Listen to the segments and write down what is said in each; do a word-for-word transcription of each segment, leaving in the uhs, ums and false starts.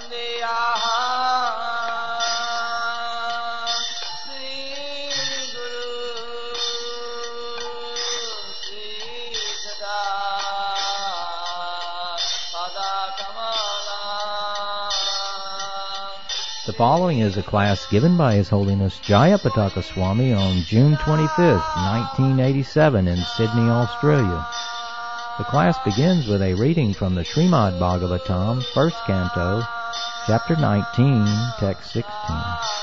The following is a class given by His Holiness Jayapataka Swami on June twenty-fifth, nineteen eighty-seven in Sydney, Australia. The class begins with a reading from the Srimad Bhagavatam, first canto, chapter nineteen, text sixteen.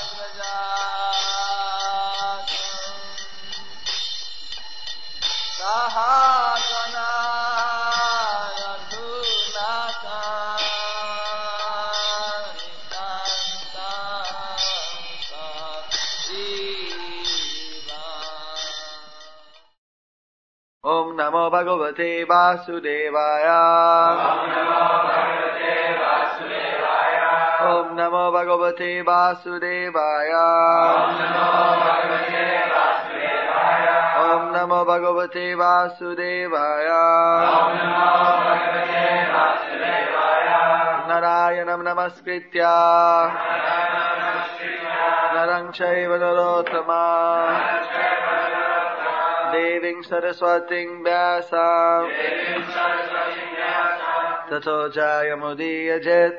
Om Namo Bhagavate Vasudevaya. Om Namo Bhagavate Vasudevaya. Om Namo Bhagavate Vasudevaya. Narayanam Namaskritya Narang Chaiva Narottama Deving Saraswating Vyasam Tato Jayamudiyajit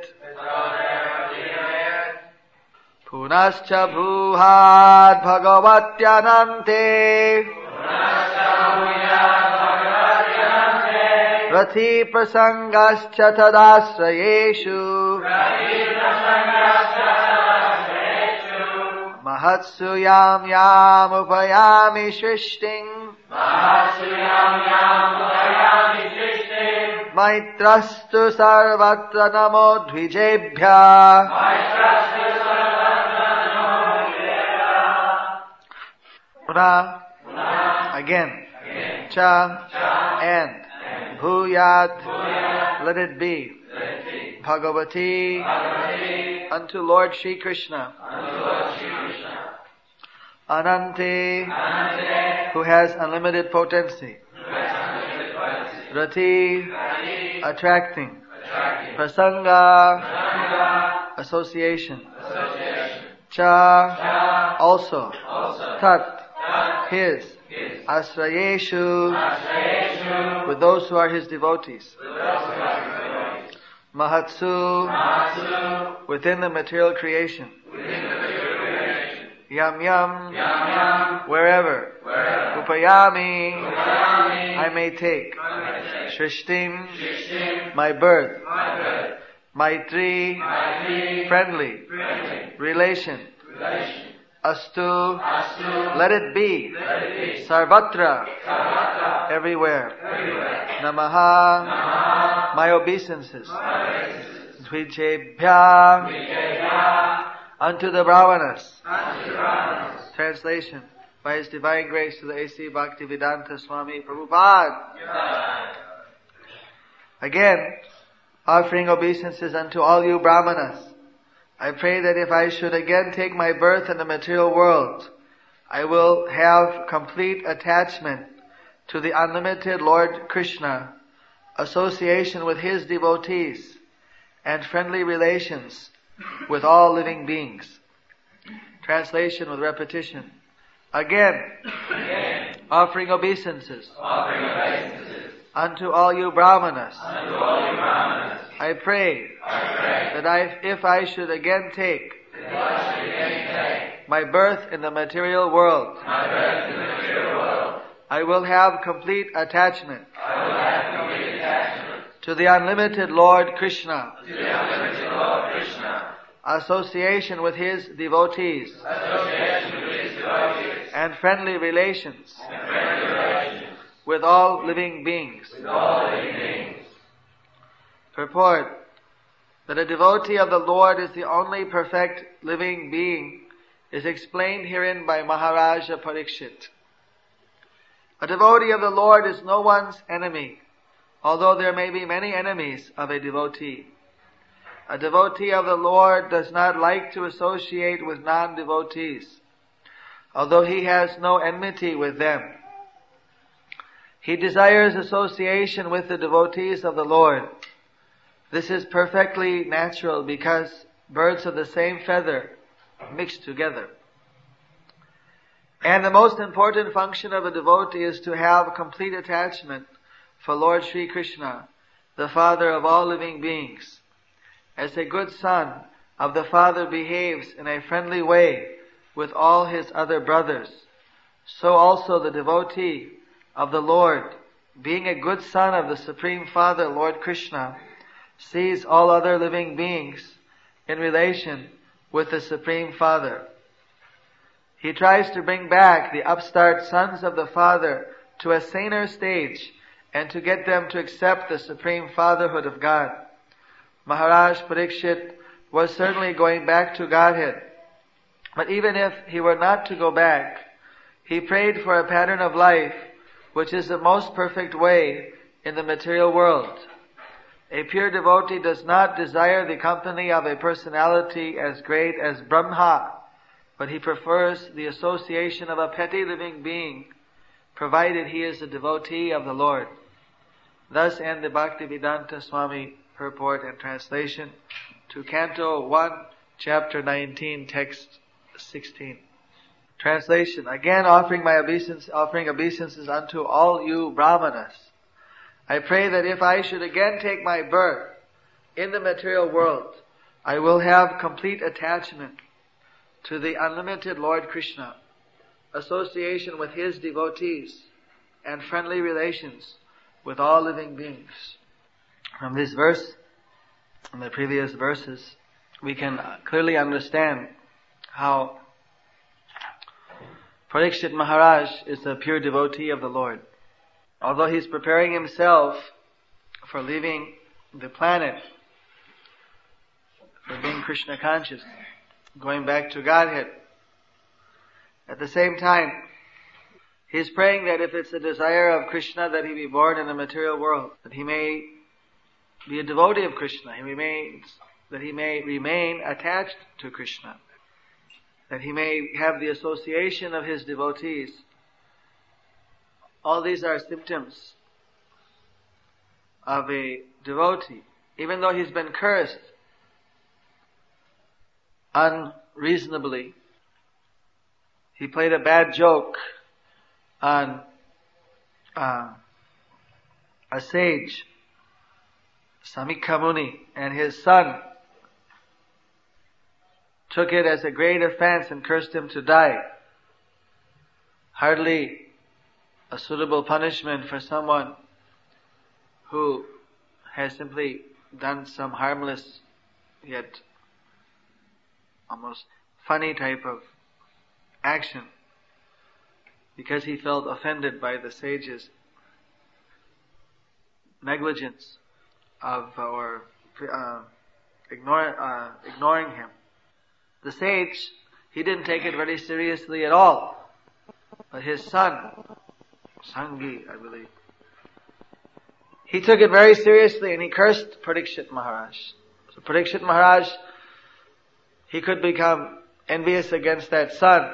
Punascha Bhuhat Bhagavatyanante Rati Prasangascha Tadasrayeshu Mahatsu Yam Yam Upayami Shrishting Maitrastu Sarvatra Namo Dvijebhya Puna again Cha and Bhuyat let it be Bhagavati unto Lord Shri Krishna Anante, who has unlimited potency. Rati, attracting. Prasanga, association. Cha, also. Tat, his. Asrayeshu, with those who are his devotees. Mahatsu, within the material creation. Yam yam, yam, yam. Wherever, wherever. Upayami, Upayami. I may take, Shrishtim, Shrishtim. My birth, my birth. Maitri, Maitri. Friendly, friendly. Relation, relation. Astu, Astu. Let it be, Let it be. Sarvatra, Sarvatra. Everywhere, everywhere. Namaha, Namaha. My obeisances, Dvijebhya, unto the Brahmanas. Translation by His Divine Grace to the A C Bhaktivedanta Swami Prabhupada. Yeah. Again, offering obeisances unto all you Brahmanas. I pray that if I should again take my birth in the material world, I will have complete attachment to the unlimited Lord Krishna, association with His devotees, and friendly relations with all living beings. Translation with repetition. Again, Again. Offering, obeisances offering obeisances unto all you Brahmanas. Unto all you Brahmanas. I pray, I pray that I, if I should again take, I should again take my birth in the material world, my birth in the material world, I will have complete attachment, I will have complete attachment to the unlimited Lord Krishna. To the unlimited Lord Krishna. Association with His devotees, Association with His devotees. And friendly relations, and friendly relations. With all living beings. With all living beings. Purport that a devotee of the Lord is the only perfect living being is explained herein by Maharaja Parikshit. A devotee of the Lord is no one's enemy, although there may be many enemies of a devotee. A devotee of the Lord does not like to associate with non-devotees, although he has no enmity with them. He desires association with the devotees of the Lord. This is perfectly natural because birds of the same feather mix together. And the most important function of a devotee is to have complete attachment for Lord Sri Krishna, the Father of all living beings. As a good son of the Father behaves in a friendly way with all his other brothers, so also the devotee of the Lord, being a good son of the Supreme Father, Lord Krishna, sees all other living beings in relation with the Supreme Father. He tries to bring back the upstart sons of the Father to a saner stage and to get them to accept the Supreme Fatherhood of God. Maharaj Parikshit was certainly going back to Godhead. But even if he were not to go back, he prayed for a pattern of life which is the most perfect way in the material world. A pure devotee does not desire the company of a personality as great as Brahma, but he prefers the association of a petty living being, provided he is a devotee of the Lord. Thus end the Bhaktivedanta Swami purport and translation to Canto one, Chapter nineteen, Text sixteen. Translation. Again, offering my obeisance, offering obeisances unto all you Brahmanas, I pray that if I should again take my birth in the material world, I will have complete attachment to the unlimited Lord Krishna, association with His devotees, and friendly relations with all living beings. From this verse and the previous verses, we can clearly understand how Parikshit Maharaj is a pure devotee of the Lord. Although he's preparing himself for leaving the planet, for being Krishna conscious, going back to Godhead, at the same time, he's praying that if it's a desire of Krishna that he be born in the material world, that he may be a devotee of Krishna, he remains, that he may remain attached to Krishna, that he may have the association of his devotees. All these are symptoms of a devotee. Even though he's been cursed unreasonably, he played a bad joke on uh, a sage, Samikha Muni, and his son took it as a great offense and cursed him to die. Hardly a suitable punishment for someone who has simply done some harmless yet almost funny type of action because he felt offended by the sage's negligence of or uh, ignore, uh, ignoring him. The sage, he didn't take it very seriously at all, but his son, Sangi, I believe, he took it very seriously and he cursed Parikshit Maharaj. So Parikshit Maharaj, he could become envious against that son.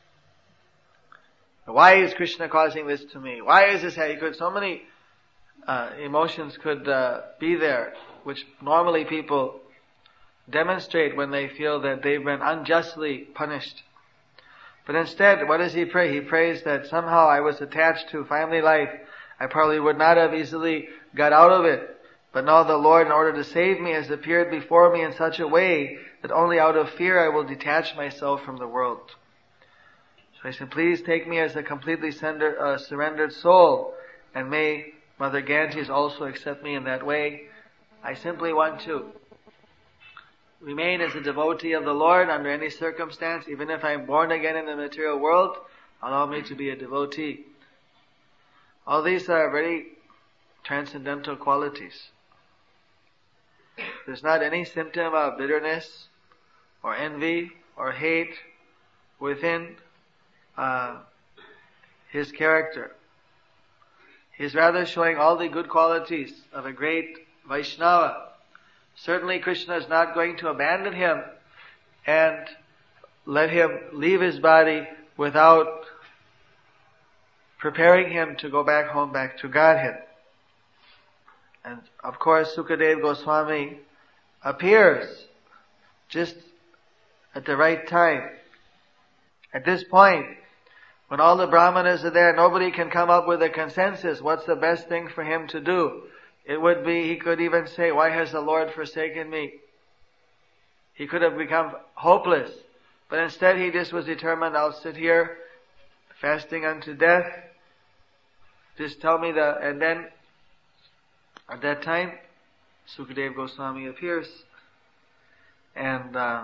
Why is Krishna causing this to me? Why is this? He could, so many uh, emotions could uh, be there, which normally people demonstrate when they feel that they've been unjustly punished. But instead, what does he pray? He prays that somehow I was attached to family life. I probably would not have easily got out of it. But now the Lord, in order to save me, has appeared before me in such a way that only out of fear I will detach myself from the world. So I said, please take me as a completely sender, uh, surrendered soul, and may Mother Ganges also accept me in that way. I simply want to remain as a devotee of the Lord under any circumstance. Even if I'm born again in the material world, allow me to be a devotee. All these are very transcendental qualities. There's not any symptom of bitterness or envy or hate within uh, his character. He's rather showing all the good qualities of a great Vaishnava. Certainly Krishna is not going to abandon him and let him leave his body without preparing him to go back home, back to Godhead. And of course, Sukadeva Goswami appears just at the right time. At this point, when all the brahmanas are there, nobody can come up with a consensus. What's the best thing for him to do? It would be, he could even say, why has the Lord forsaken me? He could have become hopeless. But instead he just was determined, I'll sit here, fasting unto death. Just tell me the, and then at that time, Sukadeva Goswami appears and uh,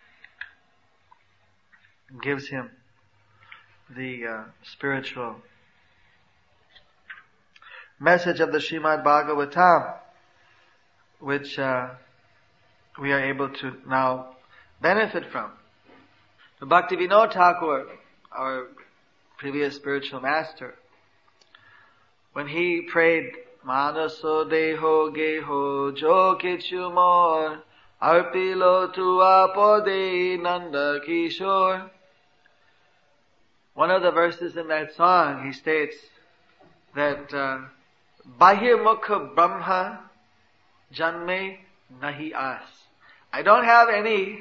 gives him the uh, spiritual message of the Srimad Bhagavatam, which uh, we are able to now benefit from. The Bhaktivinoda Thakur, our previous spiritual master, when he prayed, Manaso deho geho jo kichu mor, arpilo tu apode nanda kishore. One of the verses in that song, he states that uh, Bahir Mukha Brahma Janme Nahi As. I don't have any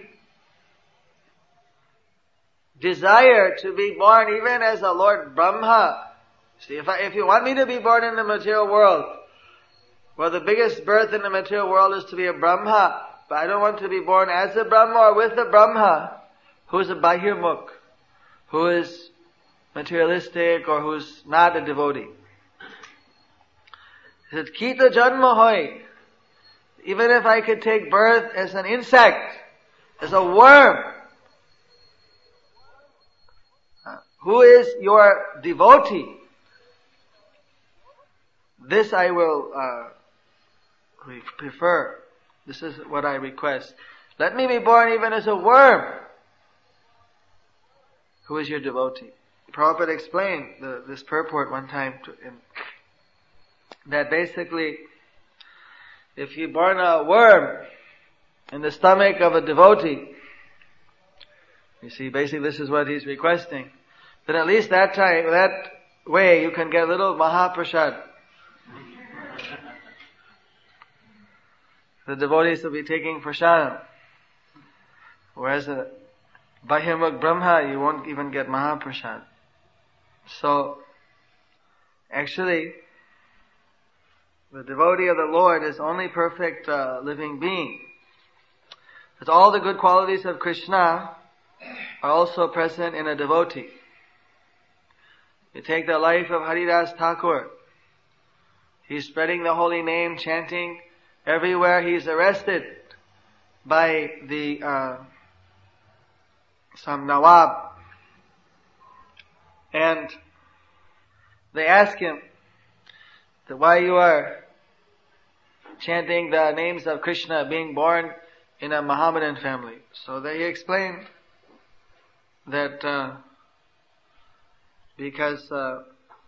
desire to be born even as a Lord Brahma. See, if I, if you want me to be born in the material world, well, the biggest birth in the material world is to be a Brahma. But I don't want to be born as a Brahma or with a Brahma who is a Bahirmukh, who is materialistic or who's not a devotee. He said, Kita janma hoy. Even if I could take birth as an insect, as a worm, who is your devotee? This I will uh, prefer. This is what I request. Let me be born even as a worm. Who is your devotee? Prabhupada explained the, this purport one time to him, that basically, if you're born a worm in the stomach of a devotee, you see, basically this is what he's requesting, then at least that time, that way you can get a little Mahaprasad. The devotees will be taking prasadam. Whereas a Bahirmukh Brahma, you won't even get Mahaprasad. So, actually, the devotee of the Lord is only perfect uh, living being. Because all the good qualities of Krishna are also present in a devotee. You take the life of Haridas Thakur. He's spreading the holy name, chanting. Everywhere he's arrested by the uh, some Nawab. And they ask him that why you are chanting the names of Krishna, being born in a Mohammedan family. So they explained that uh, because uh,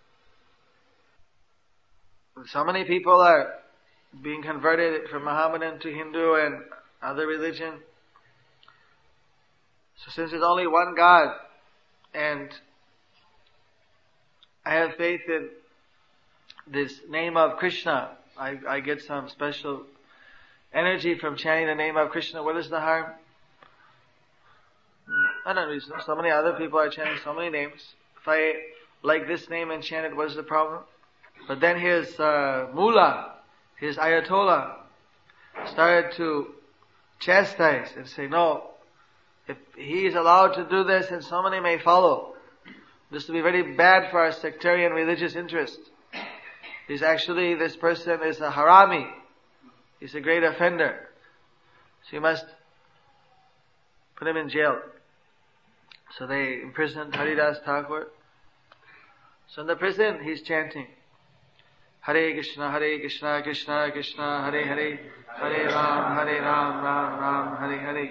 so many people are being converted from Mohammedan to Hindu and other religion. So since there's only one God, and I have faith in this name of Krishna, I, I get some special energy from chanting the name of Krishna. What is the harm? I don't know. So many other people are chanting so many names. If I like this name and chant it, what is the problem? But then his uh, mullah, his ayatollah, started to chastise and say, no, if he is allowed to do this, then so many may follow. This will be very bad for our sectarian religious interest. He's actually, this person is a harami. He's a great offender. So you must put him in jail. So they imprisoned Haridas Thakur. So in the prison, he's chanting, Hare Krishna, Hare Krishna, Krishna Krishna, Hare Hare, Hare Ram, Hare Ram, Ram Ram, Hare Hare.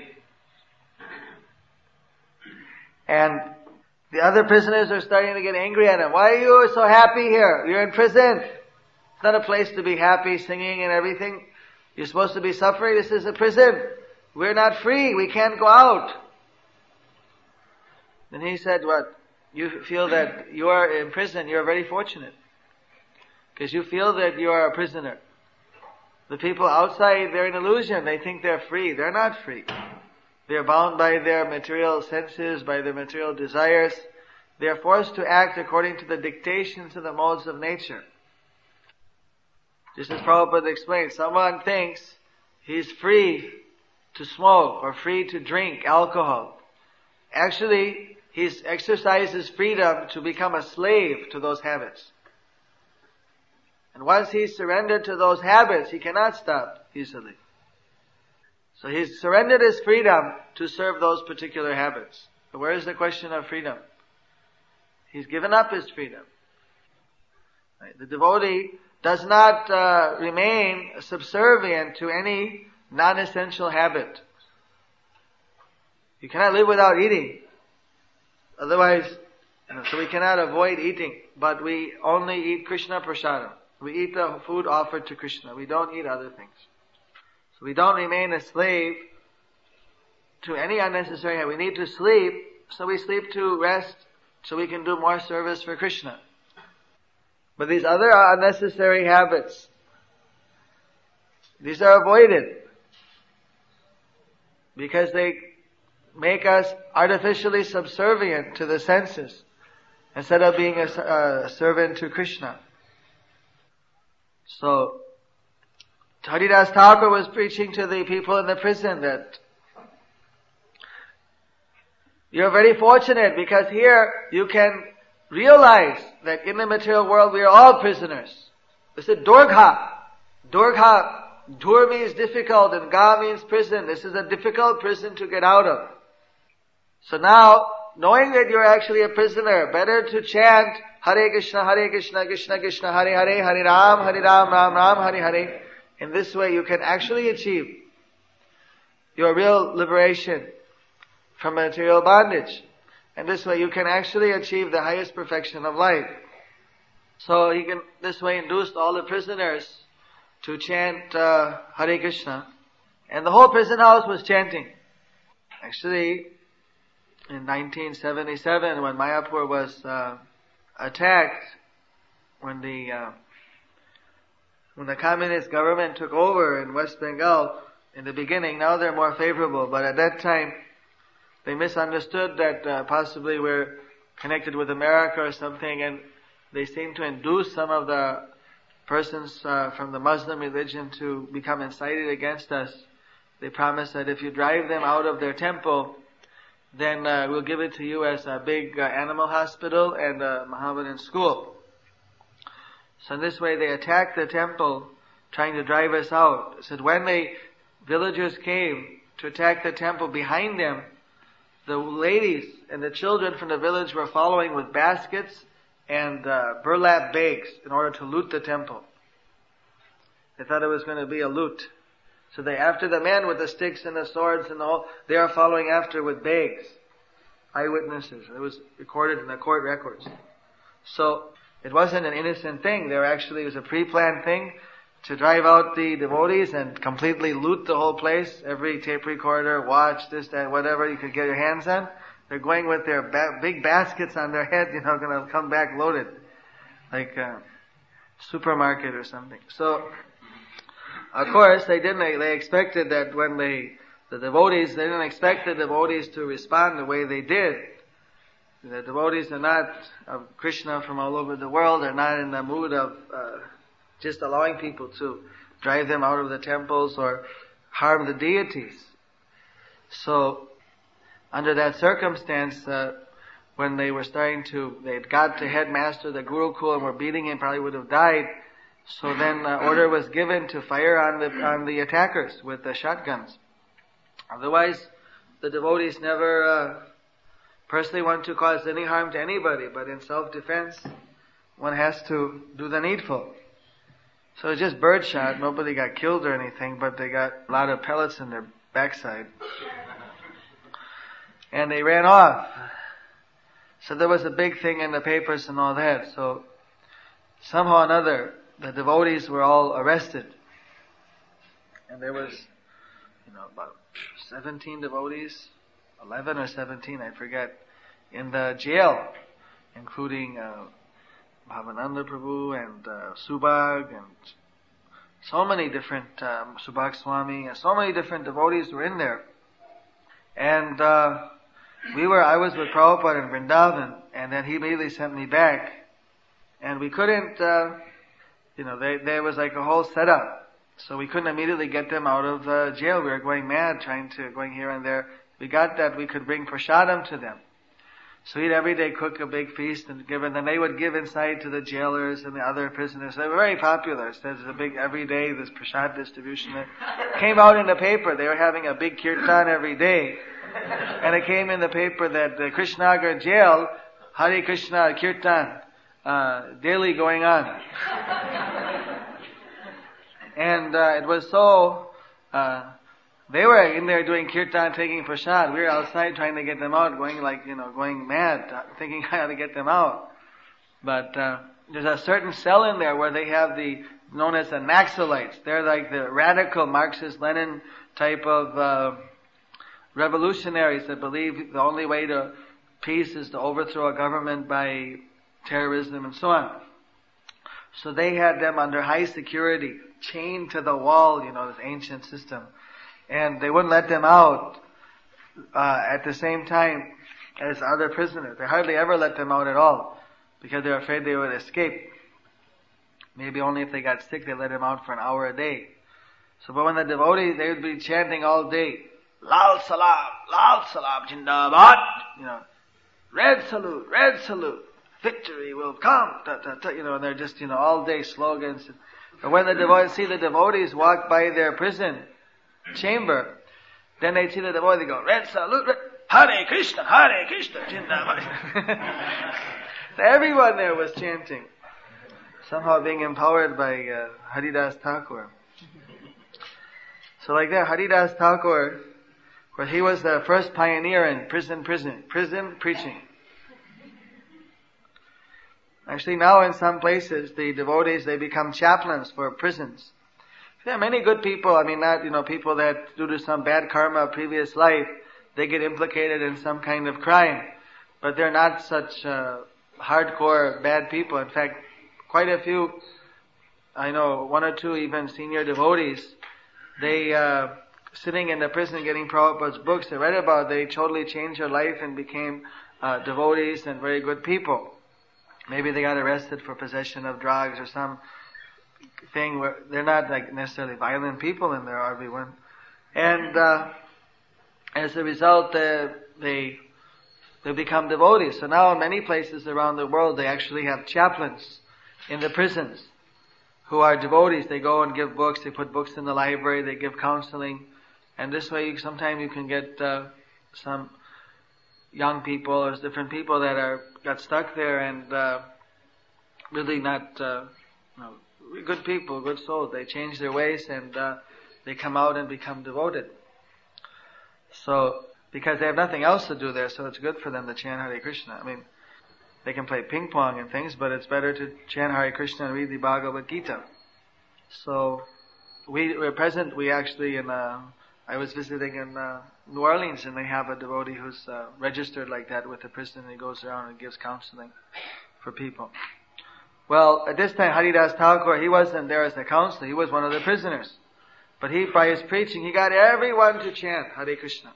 And the other prisoners are starting to get angry at him. Why are you so happy here? You're in prison. It's not a place to be happy, singing and everything. You're supposed to be suffering. This is a prison. We're not free. We can't go out. Then he said, what? You feel that you are in prison. You're very fortunate. Because you feel that you are a prisoner. The people outside, they're an illusion. They think they're free. They're not free. They're bound by their material senses, by their material desires. They're forced to act according to the dictations of the modes of nature. Just as Prabhupada explained, someone thinks he's free to smoke or free to drink alcohol. Actually, he exercises freedom to become a slave to those habits. And once he's surrendered to those habits, he cannot stop easily. So he's surrendered his freedom to serve those particular habits. But where is the question of freedom? He's given up his freedom. Right? The devotee does not uh, remain subservient to any non-essential habit. You cannot live without eating. Otherwise, you know, so we cannot avoid eating. But we only eat Krishna prasadam. We eat the food offered to Krishna. We don't eat other things. So we don't remain a slave to any unnecessary habit. We need to sleep, so we sleep to rest, so we can do more service for Krishna. But these other unnecessary habits, these are avoided because they make us artificially subservient to the senses instead of being a, a servant to Krishna. So, Haridas Thakur was preaching to the people in the prison that you're very fortunate because here you can realize that in the material world we are all prisoners. This is Durga. Durga, Dur means difficult and Ga means prison. This is a difficult prison to get out of. So now, knowing that you're actually a prisoner, better to chant Hare Krishna, Hare Krishna, Krishna Krishna, Hare Hare, Hare Ram, Hare Ram, Ram Ram, Hare Hare. In this way you can actually achieve your real liberation from material bondage. And this way you can actually achieve the highest perfection of life. So he can this way induce all the prisoners to chant uh, Hare Krishna. And the whole prison house was chanting. Actually, in nineteen seventy-seven, when Mayapur was uh, attacked, when the uh, when the communist government took over in West Bengal, in the beginning, now they're more favorable, but at that time, they misunderstood that uh, possibly we're connected with America or something, and they seemed to induce some of the persons uh, from the Muslim religion to become incited against us. They promised that if you drive them out of their temple, then uh, we'll give it to you as a big uh, animal hospital and a Mohammedan school. So in this way they attacked the temple, trying to drive us out. It said when the villagers came to attack the temple, behind them, the ladies and the children from the village were following with baskets and uh, burlap bags in order to loot the temple. They thought it was going to be a loot. So they, after the men with the sticks and the swords and all, they are following after with bags. Eyewitnesses. It was recorded in the court records. So, it wasn't an innocent thing. There actually was a pre-planned thing to drive out the devotees and completely loot the whole place. Every tape recorder, watch, this, that, whatever you could get your hands on. They're going with their ba- big baskets on their head, you know, gonna come back loaded. Like a supermarket or something. So, of course, they didn't, they expected that when they, the devotees, they didn't expect the devotees to respond the way they did. The devotees are not of Krishna from all over the world. They're not in the mood of uh, just allowing people to drive them out of the temples or harm the deities. So, under that circumstance, uh, when they were starting to, they had got to headmaster the Gurukul and were beating him, probably would have died. So then uh, order was given to fire on the on the attackers with the shotguns. Otherwise, the devotees never uh, personally want to cause any harm to anybody, but in self-defense, one has to do the needful. So it's just birdshot. Nobody got killed or anything, but they got a lot of pellets in their backside. And they ran off. So there was a big thing in the papers and all that. So somehow or another, the devotees were all arrested. And there was, you know, about seventeen devotees, eleven or seventeen, I forget, in the jail, including uh, Bhavananda Prabhu and uh, Subhag and so many different, um, Subhak Swami, and so many different devotees were in there. And, uh, we were, I was with Prabhupada in Vrindavan, and then he immediately sent me back. And we couldn't, uh, you know, they, there was like a whole setup. So we couldn't immediately get them out of uh, jail. We were going mad, trying to, going here and there. We got that we could bring prasadam to them. So we'd every day cook a big feast and give it, and then they would give inside to the jailers and the other prisoners. They were very popular. So there's a big, every day, this prasad distribution. It came out in the paper. They were having a big kirtan every day. And it came in the paper that the Krishnagar jail, Hare Krishna kirtan, uh, daily going on. And, uh, it was so, uh, they were in there doing kirtan, taking prasad. We were outside trying to get them out, going like, you know, going mad, thinking how to get them out. But, uh, there's a certain cell in there where they have the, known as the Naxalites. They're like the radical Marxist Lenin type of, uh, revolutionaries that believe the only way to peace is to overthrow a government by terrorism and so on. So they had them under high security, chained to the wall, you know, this ancient system. And they wouldn't let them out uh, at the same time as other prisoners. They hardly ever let them out at all because they were afraid they would escape. Maybe only if they got sick they let them out for an hour a day. So but when the devotees, they would be chanting all day, Lal Salam, Lal Salam, Jindabad, you know, red salute, red salute, victory will come, ta, ta, ta, you know, and they're just, you know, all day slogans. And when the devotees see the devotees walk by their prison chamber, then they see the devotee, they go, red salute, red, Hare Krishna, Hare Krishna, Jindabad. So everyone there was chanting, somehow being empowered by uh, Haridas Thakur. So like that, Haridas Thakur, where he was the first pioneer in prison, prison, prison preaching. Actually now in some places, the devotees, they become chaplains for prisons. There are many good people, I mean not, you know, people that due to some bad karma of previous life, they get implicated in some kind of crime. But they're not such uh, hardcore bad people. In fact, quite a few, I know one or two even senior devotees, they, uh, sitting in the prison getting Prabhupada's books, they read about, they totally changed their life and became uh, devotees and very good people. Maybe they got arrested for possession of drugs or some thing where they're not like necessarily violent people in there, everyone. And uh, as a result, uh, they they become devotees. So now in many places around the world, they actually have chaplains in the prisons who are devotees. They go and give books, they put books in the library, they give counseling. And this way, you, sometimes you can get uh, some young people or different people that are got stuck there and uh, really not, uh, you know, good people, good souls. They change their ways and uh, they come out and become devoted. So, because they have nothing else to do there, so it's good for them to chant Hare Krishna. I mean, they can play ping pong and things, but it's better to chant Hare Krishna and read the Bhagavad Gita. So, we were present, we actually in uh, I was visiting in uh, New Orleans, and they have a devotee who's uh, registered like that with the prison, and he goes around and gives counseling for people. Well, at this time, Haridas Thakur, he wasn't there as a counselor, he was one of the prisoners. But he, by his preaching, he got everyone to chant Hare Krishna.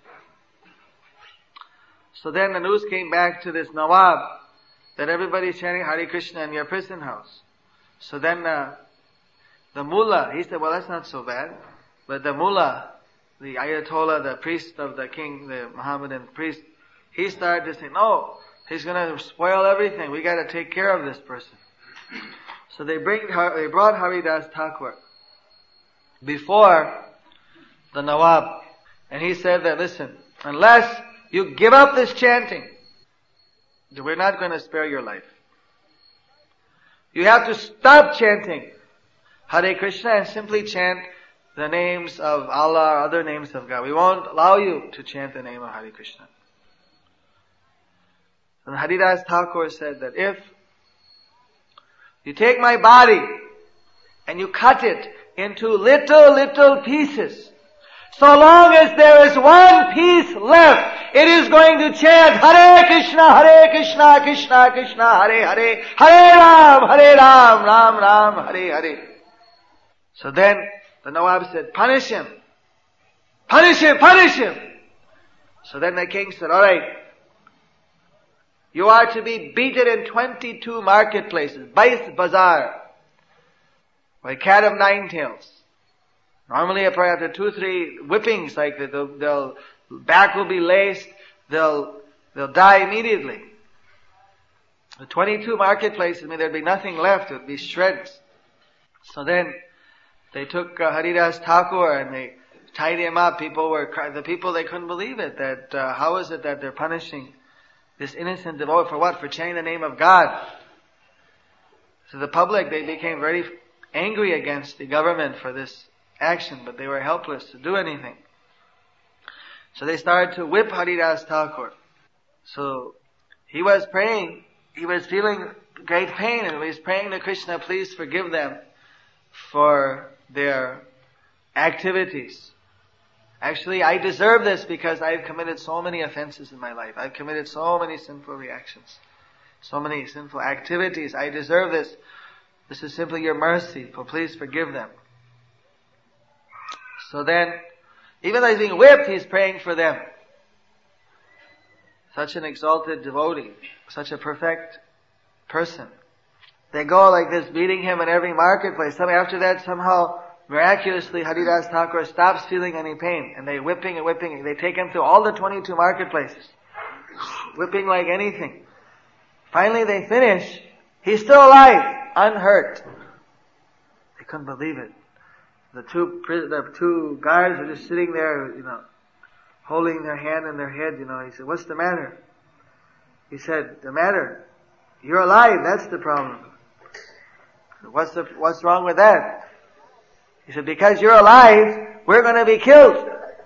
So then the news came back to this Nawab, that everybody's chanting Hare Krishna in your prison house. So then uh, the mullah, he said, well, that's not so bad. But the mullah, the Ayatollah, the priest of the king, the Mohammedan priest, he started to say, no, he's going to spoil everything. We got to take care of this person. So they bring, they brought Haridas Thakur before the Nawab, and he said that, listen, unless you give up this chanting, we're not going to spare your life. You have to stop chanting Hare Krishna and simply chant the names of Allah or other names of God. We won't allow you to chant the name of Hare Krishna. And Haridas Thakur said that if you take my body and you cut it into little, little pieces, so long as there is one piece left, it is going to chant Hare Krishna, Hare Krishna, Krishna Krishna, Hare Hare, Hare Ram, Hare Ram, Ram Ram, Hare Hare. So then the Nawab said, punish him! Punish him! Punish him! So then the king said, alright, you are to be beaten in twenty-two marketplaces, Bais Bazaar, by cat of nine tails. Normally after two, three whippings like that, they'll, they'll, back will be laced, they'll, they'll die immediately. The twenty-two marketplaces, I mean, there'd be nothing left, it would be shreds. So then, they took uh, Haridas Thakur and they tied him up. People were, the people, they couldn't believe it, that, uh, how is it that they're punishing this innocent devotee for what? For chanting the name of God. So the public, they became very angry against the government for this action, but they were helpless to do anything. So they started to whip Haridas Thakur. So he was praying, he was feeling great pain, and he was praying to Krishna, please forgive them for their activities. Actually, I deserve this because I've committed so many offenses in my life. I've committed so many sinful reactions, so many sinful activities. I deserve this. This is simply your mercy, so please forgive them. So then, even though he's being whipped, he's praying for them. Such an exalted devotee, such a perfect person. They go like this, beating him in every marketplace. After that, somehow, miraculously, Haridas Thakur stops feeling any pain, and they whipping and whipping. They take him through all the twenty-two marketplaces, whipping like anything. Finally, they finish. He's still alive, unhurt. They couldn't believe it. The two the two guards were just sitting there, you know, holding their hand in their head. You know, he said, "What's the matter?" He said, "The matter? You're alive. That's the problem." What's the what's wrong with that? He said, because you're alive, we're going to be killed.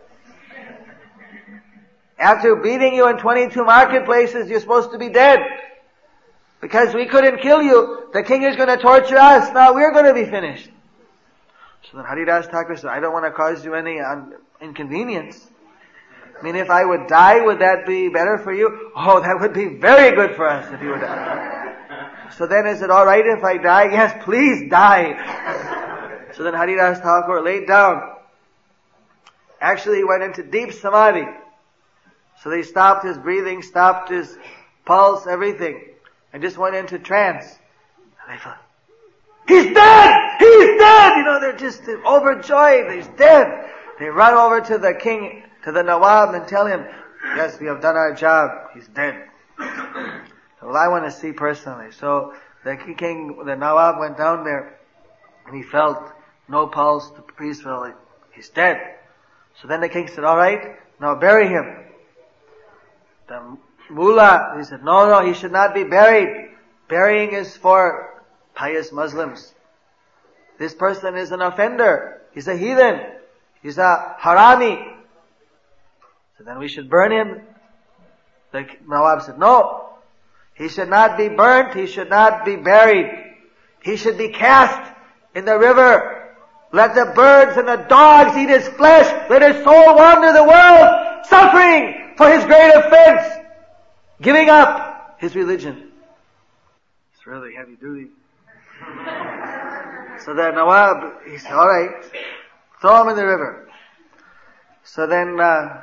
After beating you in twenty-two marketplaces, you're supposed to be dead. Because we couldn't kill you, the king is going to torture us. Now we're going to be finished. So then Haridas Thakur said, I don't want to cause you any un- inconvenience. I mean, if I would die, would that be better for you? Oh, that would be very good for us if you would die. So then is it alright if I die? Yes, please die. So then Haridas Thakur laid down. Actually, he went into deep samadhi. So they stopped his breathing, stopped his pulse, everything, and just went into trance. And they thought, he's dead! He's dead! You know, they're just overjoyed. He's dead. They run over to the king, to the Nawab, and tell him, yes, we have done our job. He's dead. Well, I want to see personally. So the king, the Nawab went down there, and he felt no pulse. The priest felt like, he's dead. So then the king said, alright, now bury him. The mullah, he said, no, no, he should not be buried. Burying is for pious Muslims. This person is an offender. He's a heathen. He's a harami. So then we should burn him. The Nawab said, no. He should not be burnt. He should not be buried. He should be cast in the river. Let the birds and the dogs eat his flesh. Let his soul wander the world, suffering for his great offense, giving up his religion. It's really heavy duty. So then Nawab, he said, alright, throw him in the river. So then, uh,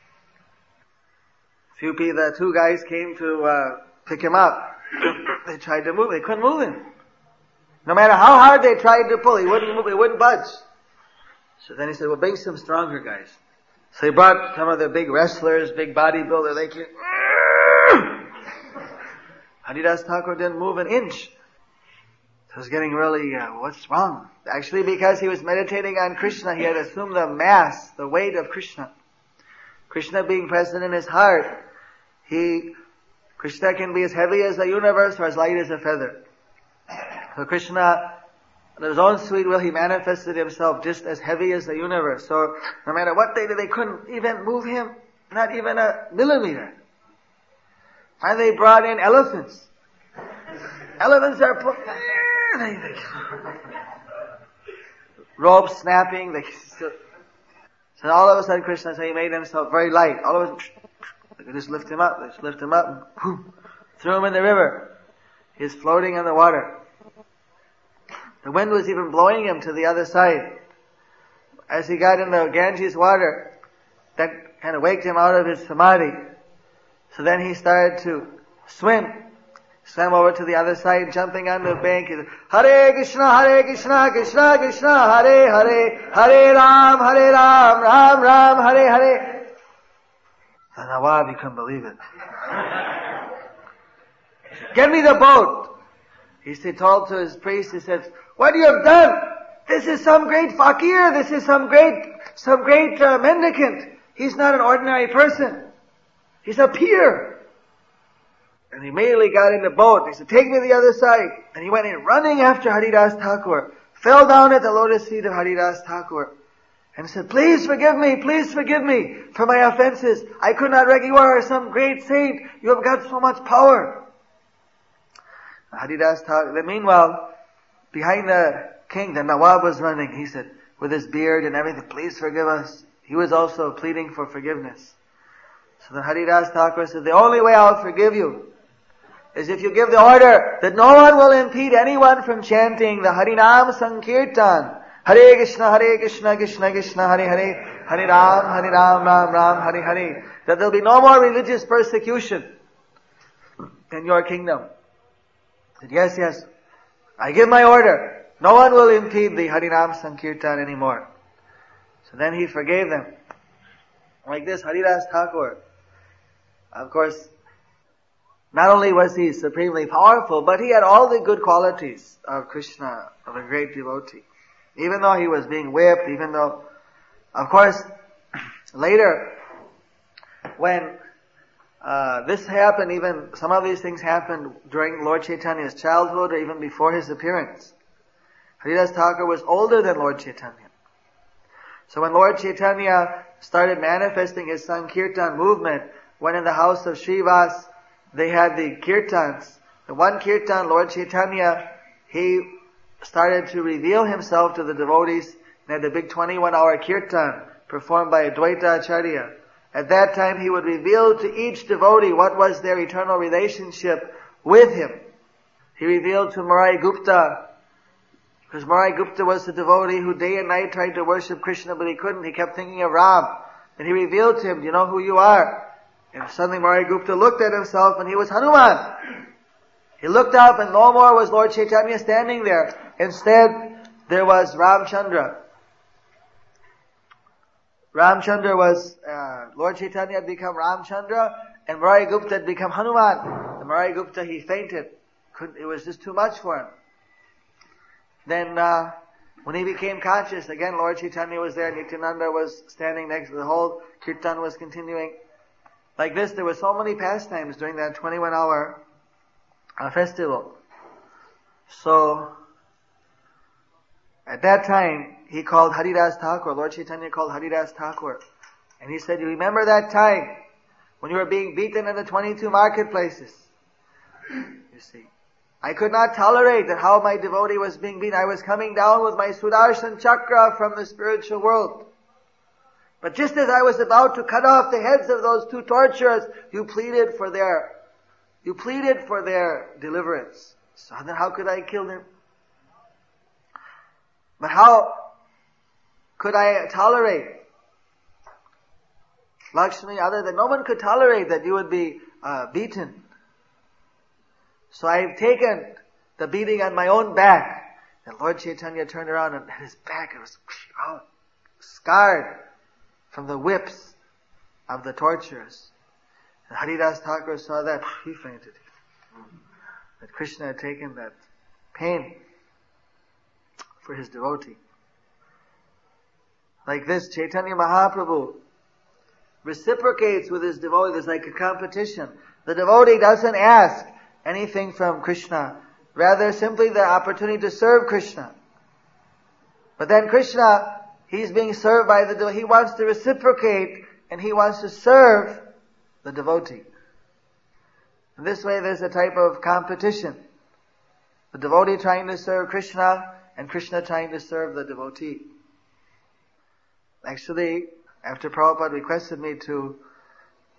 few people, the two guys came to, uh, pick him up. They tried to move, they couldn't move him. No matter how hard they tried to pull, he wouldn't move, he wouldn't budge. So then he said, well, bring some stronger guys. So he brought some of the big wrestlers, big bodybuilders, they came. Haridas Thakur didn't move an inch. So he was getting really, uh, what's wrong? Actually, because he was meditating on Krishna, he had assumed the mass, the weight of Krishna. Krishna being present in his heart, he, Krishna can be as heavy as the universe or as light as a feather. So Krishna, in his own sweet will, he manifested himself just as heavy as the universe. So no matter what they did, they couldn't even move him, not even a millimeter. Finally they brought in elephants. Elephants are put, they, they, ropes snapping, they still, so all of a sudden Krishna, so he made himself very light. All of a sudden, they could just lift him up, they just lift him up and whoo, threw him in the river. He's floating in the water. The wind was even blowing him to the other side. As he got in the Ganges water, that kind of waked him out of his samadhi. So then he started to swim. Swam over to the other side, jumping onto the bank. He said, Hare Krishna, Hare Krishna, Krishna Krishna, Hare Hare, Hare Ram, Hare Ram, Ram Ram, Hare Hare. The Nawab, you couldn't believe it. Get me the boat. He said, told to his priest, he said, what you have done? This is some great fakir. This is some great, some great uh, mendicant. He's not an ordinary person. He's a peer. And he immediately got in the boat. He said, take me to the other side. And he went in running after Haridas Thakur. Fell down at the lotus feet of Haridas Thakur. And said, please forgive me, please forgive me for my offenses. I could not recognize, you are some great saint. You have got so much power. Haridas Thakur, meanwhile, behind the king, the Nawab was running. He said, with his beard and everything, please forgive us. He was also pleading for forgiveness. So then Haridas Thakur said, the only way I'll forgive you is if you give the order that no one will impede anyone from chanting the Harinam Sankirtan. Hare Krishna, Hare Krishna, Krishna Krishna, Hare Hare, Hare Ram, Hare Ram, Ram Ram, Hare Hare. That there'll be no more religious persecution in your kingdom. He said, yes, yes, I give my order. No one will impede the Harinam Sankirtan anymore. So then he forgave them. Like this, Haridas Thakur, of course, not only was he supremely powerful, but he had all the good qualities of Krishna, of a great devotee. Even though he was being whipped, even though, of course, later, when uh, this happened, even some of these things happened during Lord Chaitanya's childhood or even before his appearance. Haridas Thakur was older than Lord Chaitanya. So when Lord Chaitanya started manifesting his Sankirtan movement, when in the house of Srivas, they had the kirtans. The one kirtan, Lord Chaitanya, he started to reveal himself to the devotees and had the big twenty-one hour kirtan performed by Advaita Acharya. At that time, he would reveal to each devotee what was their eternal relationship with him. He revealed to Marai Gupta, because Marai Gupta was the devotee who day and night tried to worship Krishna, but he couldn't. He kept thinking of Ram. And he revealed to him, do you know who you are? And suddenly Marai Gupta looked at himself and he was Hanuman. He looked up and no more was Lord Chaitanya standing there. Instead, there was Ramchandra. Ramchandra was, uh, Lord Chaitanya had become Ramchandra and Marai Gupta had become Hanuman. And Marai Gupta, he fainted. Couldn't, it was just too much for him. Then, uh, when he became conscious, again Lord Chaitanya was there, Nityananda was standing next to the whole kirtan was continuing. Like this, there were so many pastimes during that twenty-one hour uh, festival. So, at that time, he called Haridas Thakur, Lord Chaitanya called Haridas Thakur. And he said, you remember that time when you were being beaten in the twenty-two marketplaces? You see, I could not tolerate that how my devotee was being beaten. I was coming down with my Sudarshan Chakra from the spiritual world. But just as I was about to cut off the heads of those two torturers, you pleaded for their, you pleaded for their deliverance. So then how could I kill them? But how could I tolerate Lakshmi other than no one could tolerate that you would be uh, beaten? So I've taken the beating on my own back. And Lord Chaitanya turned around and his back was oh, scarred from the whips of the torturers. And Haridas Thakur saw that, he fainted. That Krishna had taken that pain for his devotee. Like this, Chaitanya Mahaprabhu reciprocates with his devotee. There's like a competition. The devotee doesn't ask anything from Krishna, rather simply the opportunity to serve Krishna. But then Krishna, he's being served by the devotee. He wants to reciprocate and he wants to serve the devotee. In this way there's a type of competition. The devotee trying to serve Krishna and Krishna trying to serve the devotee. Actually, after Prabhupada requested me to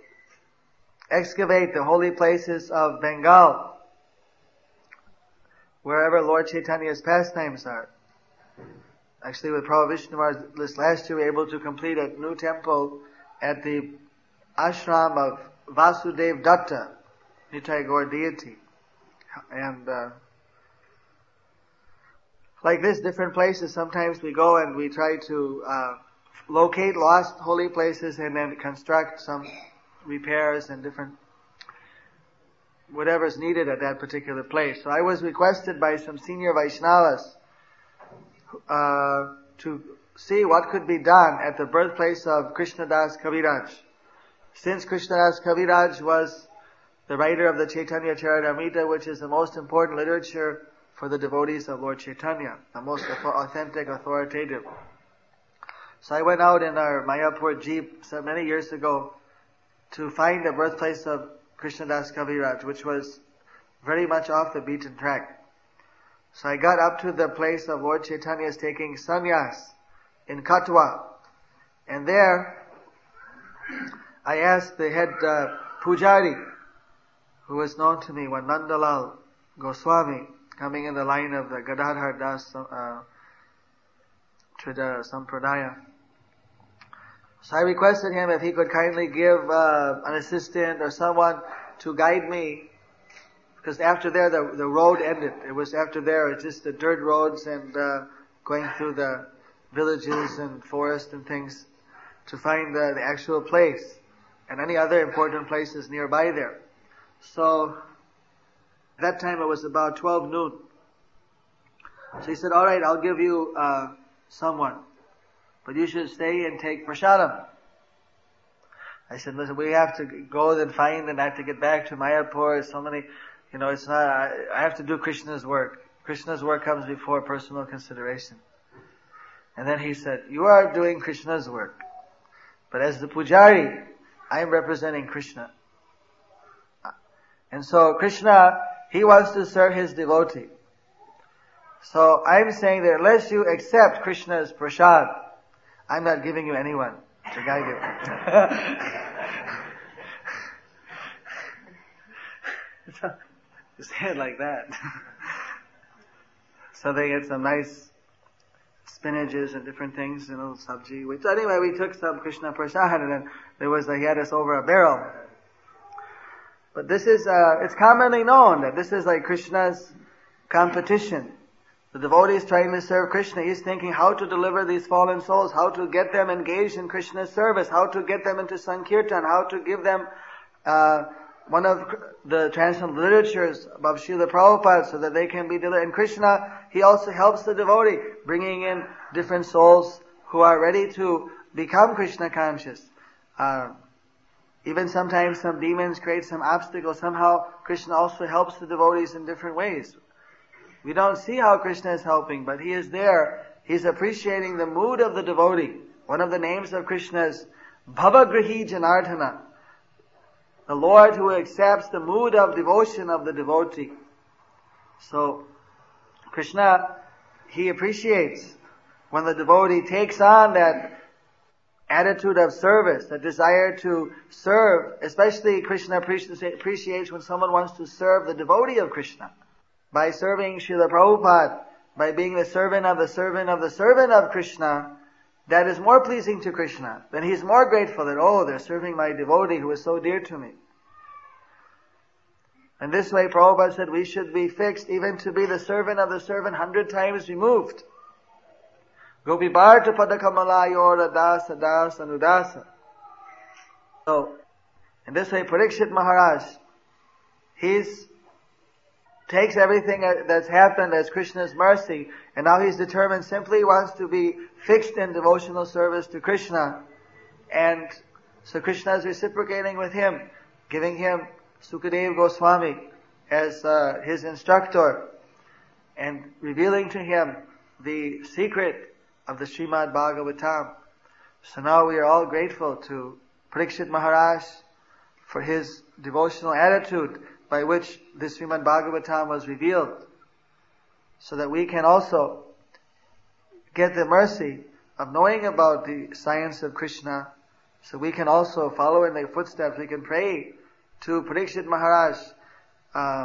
excavate the holy places of Bengal, wherever Lord Chaitanya's pastimes are. Actually, with Prabhupada Vishnu this last year, we were able to complete a new temple at the ashram of Vasudev Datta, Nitai Gaur deity. And uh, like this, different places, sometimes we go and we try to uh, locate lost holy places and then construct some repairs and different whatever's needed at that particular place. So I was requested by some senior Vaishnavas uh, to see what could be done at the birthplace of Krishnadas Kaviraj. Since Krishnadas Kaviraj was the writer of the Chaitanya Charitamrita, which is the most important literature for the devotees of Lord Chaitanya, the most authentic, authoritative. So I went out in our Mayapur Jeep so many years ago to find the birthplace of Krishnadas Kaviraj, which was very much off the beaten track. So I got up to the place of Lord Chaitanya's taking sannyas in Katwa. And there, I asked the head uh, pujari, who was known to me, one Nandalal Goswami, coming in the line of the Gadadhar Das uh, Tridara Sampradaya. So I requested him if he could kindly give uh, an assistant or someone to guide me, because after there the, the road ended. It was after there, it's just the dirt roads and uh, going through the villages and forest and things to find the, the actual place and any other important places nearby there. So at that time it was about twelve noon. So he said, all right, I'll give you uh, someone, but you should stay and take prasadam. I said, listen, we have to go and find and I have to get back to Mayapur. So many, you know, it's not, I, I have to do Krishna's work. Krishna's work comes before personal consideration. And then he said, you are doing Krishna's work, but as the pujari, I am representing Krishna. And so Krishna, he wants to serve his devotee. So I'm saying that unless you accept Krishna's prasad, I'm not giving you anyone to guide you. So, you say it like that. So they get some nice spinaches and different things, you know, sabji. Which anyway, we took some Krishna prasad and then there was, he had us over a barrel. But this is, uh, it's commonly known that this is like Krishna's competition. The devotee is trying to serve Krishna. He's thinking how to deliver these fallen souls, how to get them engaged in Krishna's service, how to get them into Sankirtan, how to give them uh, one of the transcendental literatures of Srila Prabhupada so that they can be delivered. And Krishna, he also helps the devotee, bringing in different souls who are ready to become Krishna conscious. Uh, even sometimes some demons create some obstacles. Somehow Krishna also helps the devotees in different ways. We don't see how Krishna is helping, but he is there. He's appreciating the mood of the devotee. One of the names of Krishna is Bhavagrihi Janardhana, the Lord who accepts the mood of devotion of the devotee. So, Krishna, he appreciates when the devotee takes on that attitude of service, the desire to serve. Especially Krishna appreciates when someone wants to serve the devotee of Krishna. By serving Srila Prabhupada, by being the servant of the servant of the servant of Krishna, that is more pleasing to Krishna. Then he's more grateful that, oh, they're serving my devotee who is so dear to me. And this way Prabhupada said we should be fixed even to be the servant of the servant hundred times removed. Gopi Bharta Padakamala Yora Dasa Dasa Nudasa. So, in this way Parikshit Maharaj, he's takes everything that's happened as Krishna's mercy, and now he's determined, simply wants to be fixed in devotional service to Krishna. And so Krishna is reciprocating with him, giving him Sukadeva Goswami as uh, his instructor, and revealing to him the secret of the Srimad Bhagavatam. So now we are all grateful to Parikshit Maharaj for his devotional attitude by which this Srimad Bhagavatam was revealed, so that we can also get the mercy of knowing about the science of Krishna, so we can also follow in their footsteps. We can pray to Parikshit Maharaj, uh,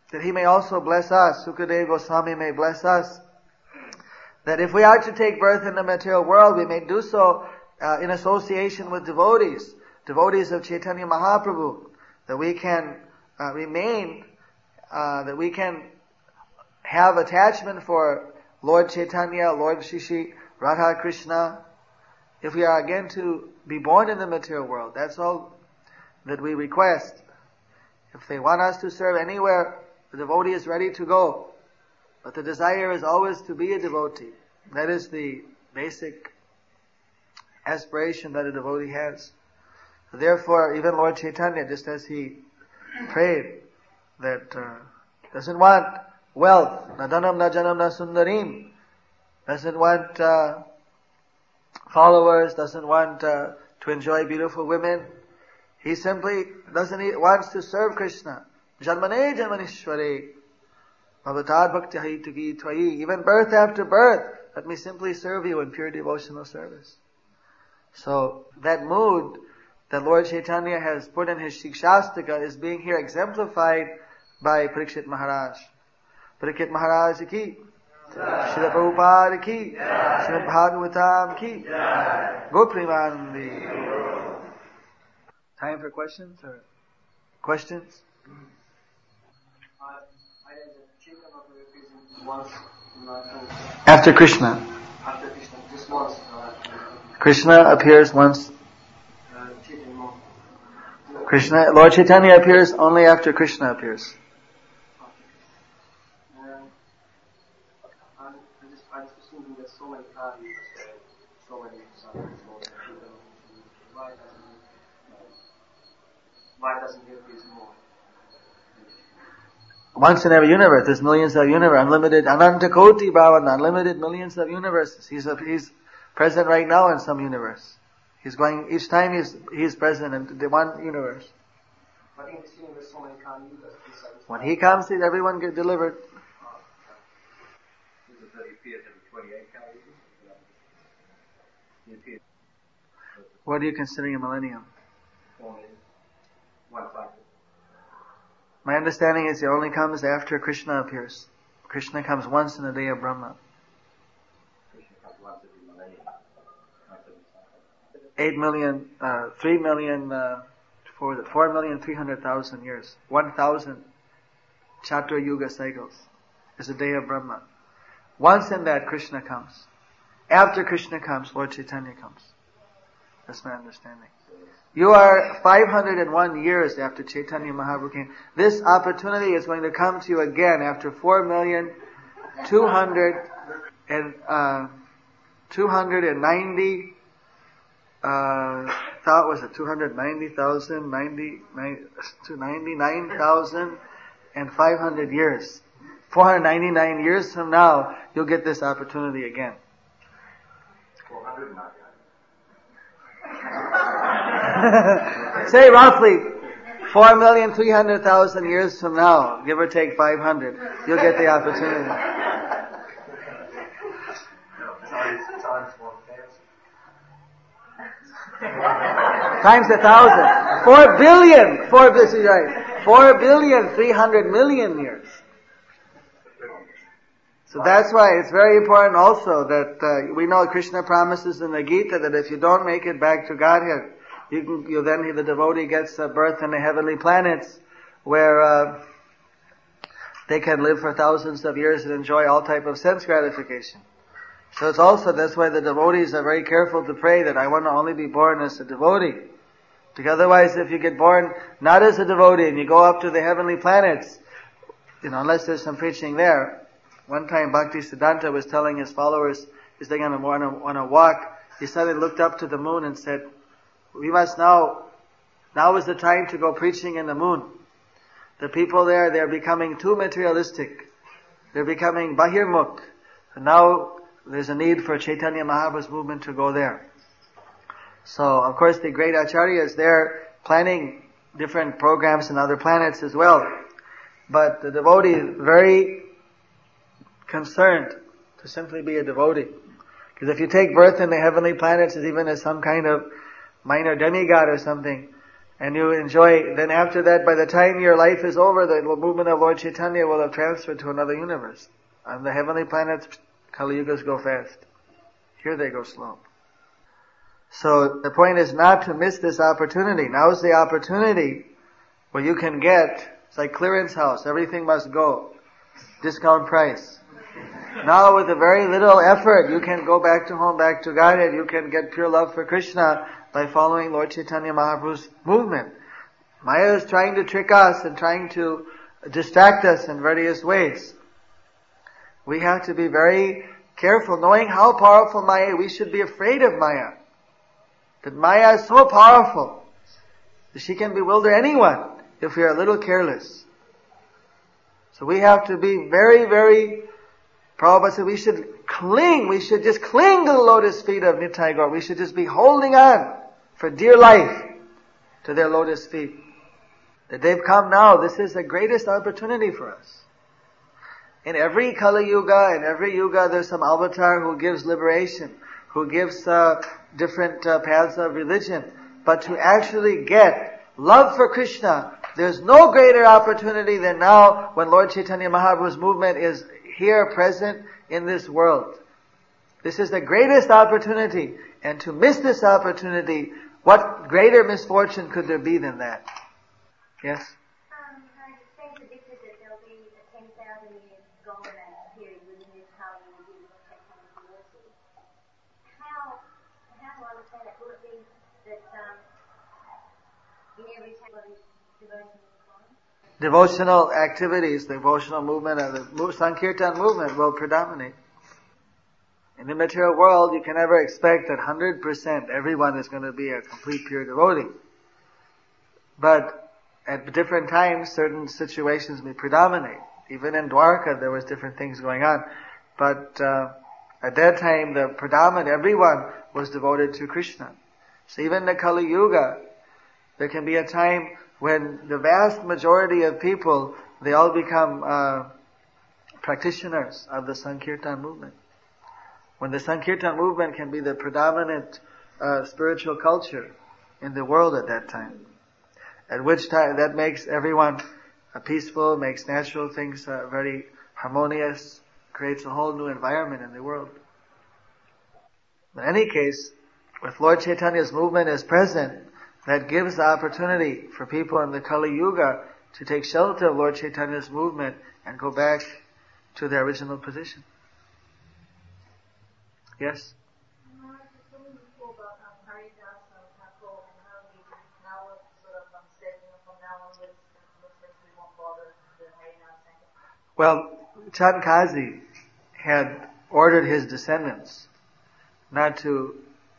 that he may also bless us, Sukadeva Goswami may bless us, that if we are to take birth in the material world, we may do so uh, in association with devotees, devotees of Chaitanya Mahaprabhu, that we can uh, remain, uh, that we can have attachment for Lord Chaitanya, Lord Shishi, Radha Krishna. If we are again to be born in the material world, that's all that we request. If they want us to serve anywhere, the devotee is ready to go. But the desire is always to be a devotee. That is the basic aspiration that a devotee has. Therefore, even Lord Chaitanya, just as he prayed, that uh, doesn't want wealth, na dhanam na janam na sundarim, doesn't want uh, followers, doesn't want uh, to enjoy beautiful women. He simply doesn't he wants to serve Krishna. Janmane janmanishware, bhavatad bhakti haituki tvayi. Even birth after birth, let me simply serve you in pure devotional service. So that mood that Lord Chaitanya has put in his Shikshastika is being here exemplified by Parikshit Maharaj. Parikshit Maharaj ki, Srila Prabhupada ki, Srimad Bhagavatam ki, Goprimanandi. Time for questions or questions? After Krishna. After Krishna, just once. Krishna appears once. Krishna, Lord Chaitanya appears only after Krishna appears. I'm just, I'm just thinking that so many times, so many times, why doesn't why doesn't he appear more? Once in every universe, there's millions of universe, unlimited, ananta koti bhavana, unlimited millions of universes. He's a, he's present right now in some universe. He's going, each time he's, he's present in the one universe. But in this universe, so many times, when he comes, everyone get delivered. What are you considering a millennium? My understanding is he only comes after Krishna appears. Krishna comes once in the day of Brahma. Eight million, uh, three million, uh, four, four million, three hundred thousand years. One thousand Chatra Yuga cycles is the day of Brahma. Once in that, Krishna comes. After Krishna comes, Lord Chaitanya comes. That's my understanding. You are five hundred one years after Chaitanya Mahaprabhu came. This opportunity is going to come to you again after four million, two hundred and, uh, two hundred ninety Uh, thought was it two hundred ninety thousand, ninety, ninety-nine thousand and five hundred years. four hundred ninety-nine years from now, you'll get this opportunity again. four hundred ninety-nine Say roughly four million three hundred thousand years from now, give or take five hundred, you'll get the opportunity. Times a thousand. Four billion. Four, this is right. Four billion, three hundred million years. So that's why it's very important also that uh, we know Krishna promises in the Gita that if you don't make it back to Godhead, you can, you then the devotee gets a birth in the heavenly planets where uh, they can live for thousands of years and enjoy all type of sense gratification. So it's also, that's why the devotees are very careful to pray that I want to only be born as a devotee. Because otherwise if you get born not as a devotee and you go up to the heavenly planets, you know, unless there's some preaching there. One time Bhakti Siddhanta was telling his followers, he's going on a, on, a, on a walk, he suddenly looked up to the moon and said, we must now, now is the time to go preaching in the moon. The people there, they're becoming too materialistic. They're becoming bahirmukh. And now there's a need for Chaitanya Mahaprabhu's movement to go there. So, of course, the great acharyas, they're planning different programs in other planets as well. But the devotee is very concerned to simply be a devotee. Because if you take birth in the heavenly planets as even as some kind of minor demigod or something, and you enjoy, then after that, by the time your life is over, the movement of Lord Chaitanya will have transferred to another universe. On the heavenly planets, Kali Yugas go fast. Here they go slow. So the point is not to miss this opportunity. Now is the opportunity where you can get, it's like clearance house, everything must go. Discount price. Now with a very little effort, you can go back to home, back to Godhead. You can get pure love for Krishna by following Lord Chaitanya Mahaprabhu's movement. Maya is trying to trick us and trying to distract us in various ways. We have to be very careful, knowing how powerful Maya is. We should be afraid of Maya. That Maya is so powerful that she can bewilder anyone if we are a little careless. So we have to be very, very, Prabhupada said we should cling, we should just cling to the lotus feet of Nitai Gaur. We should just be holding on for dear life to their lotus feet. That they've come now, this is the greatest opportunity for us. In every Kali Yuga, in every Yuga, there's some avatar who gives liberation, who gives uh, different uh, paths of religion. But to actually get love for Krishna, there's no greater opportunity than now when Lord Chaitanya Mahaprabhu's movement is here present in this world. This is the greatest opportunity. And to miss this opportunity, what greater misfortune could there be than that? Yes? Um, I seem predicted that there'll be a ten thousand year golden period within this Kali Yuga when Chaitanya Mahaprabhu. How, how do I understand that? Will it be that um, in every time devotion Devotional activities, the devotional movement, and the Sankirtan movement will predominate. In the material world, you can never expect that one hundred percent everyone is going to be a complete pure devotee. But at different times, certain situations may predominate. Even in Dwarka, there was different things going on. But uh, at that time, the predominant, everyone was devoted to Krishna. So even in the Kali Yuga, there can be a time when the vast majority of people, they all become uh, practitioners of the Sankirtan movement. When the Sankirtan movement can be the predominant uh, spiritual culture in the world at that time. At which time that makes everyone uh, peaceful, makes natural things uh, very harmonious, creates a whole new environment in the world. In any case, with Lord Chaitanya's movement is present, that gives the opportunity for people in the Kali Yuga to take shelter of Lord Chaitanya's movement and go back to their original position. Yes? Well, Chand Kazi had ordered his descendants not to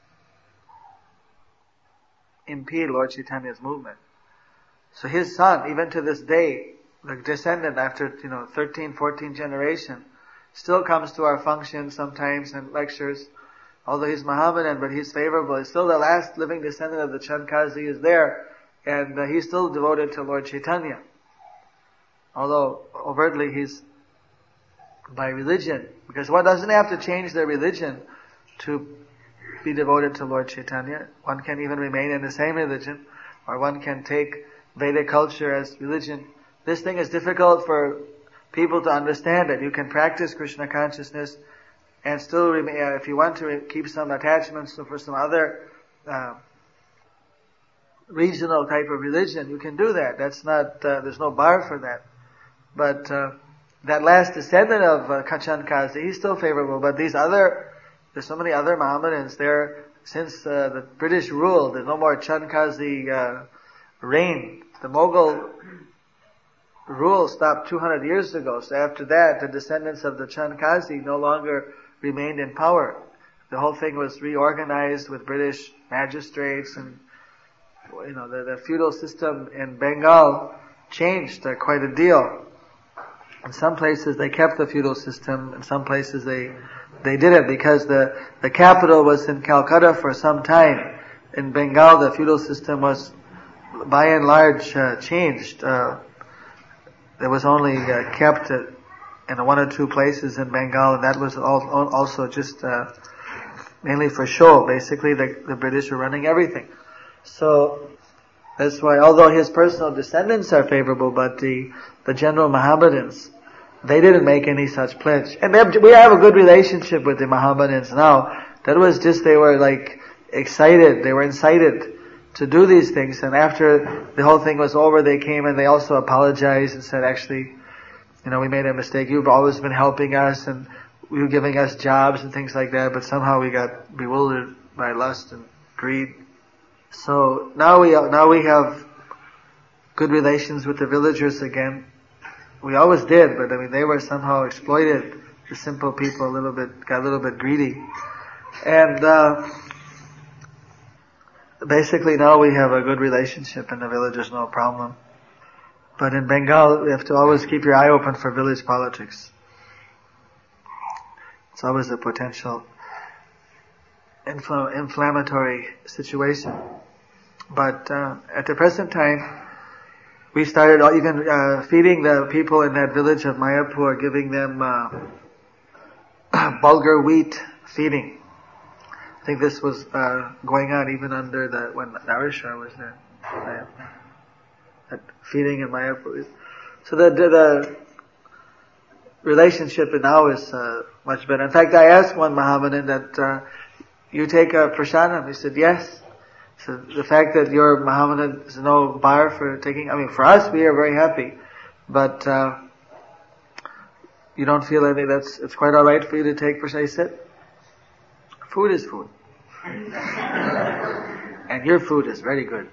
impede Lord Chaitanya's movement. So his son, even to this day, the descendant after, you know, thirteen, fourteen generation, still comes to our functions sometimes and lectures. Although he's Mohammedan, but he's favorable. He's still the last living descendant of the Chand Kazi is there, and uh, he's still devoted to Lord Chaitanya. Although overtly he's by religion, because one doesn't have to change their religion to be devoted to Lord Chaitanya. One can even remain in the same religion, or one can take Vedic culture as religion. This thing is difficult for people to understand it. You can practice Krishna consciousness and still remain, uh, if you want to re- keep some attachments for some other uh, regional type of religion, you can do that. That's not, uh, there's no bar for that. But uh, that last descendant of uh, Chand Kazi, he's still favorable, but these other There's so many other Mohammedans there. Since uh, the British rule, there's no more Chand Kazi uh, reign. The Mughal rule stopped two hundred years ago. So after that, the descendants of the Chand Kazi no longer remained in power. The whole thing was reorganized with British magistrates, and you know the, the feudal system in Bengal changed uh, quite a deal. In some places they kept the feudal system. In some places they They did it because the, the capital was in Calcutta for some time. In Bengal, the feudal system was by and large uh, changed. Uh, it was only uh, kept uh, in one or two places in Bengal, and that was all, also just uh, mainly for show. Basically, the, the British were running everything. So That's why, although his personal descendants are favorable, but the, the general Mohammedans, they didn't make any such pledge. And they, we have a good relationship with the Mohammedans now. That was just, they were like excited, they were incited to do these things. And after the whole thing was over, they came and they also apologized and said, actually, you know, we made a mistake. You've always been helping us and you were giving us jobs and things like that, but somehow we got bewildered by lust and greed. So now we now we have good relations with the villagers again. We always did, but I mean they were somehow exploited. The simple people a little bit got a little bit greedy, and uh, basically now we have a good relationship in the village. There's no problem. But in Bengal, you have to always keep your eye open for village politics. It's always a potential infl- inflammatory situation. But uh, at the present time, we started even uh, feeding the people in that village of Mayapur, giving them uh, bulgur wheat feeding. I think this was uh, going on even under the when Narishar was there. That feeding in Mayapur. So the, the, the relationship now is uh, much better. In fact, I asked one Mohammedan that uh, you take a prasadam. He said yes. So the fact that you're Mohammedan is no bar for taking. I mean, for us, we are very happy, but uh, you don't feel anything. That's it's quite all right for you to take prasadam. He said, food is food. And your food is very good.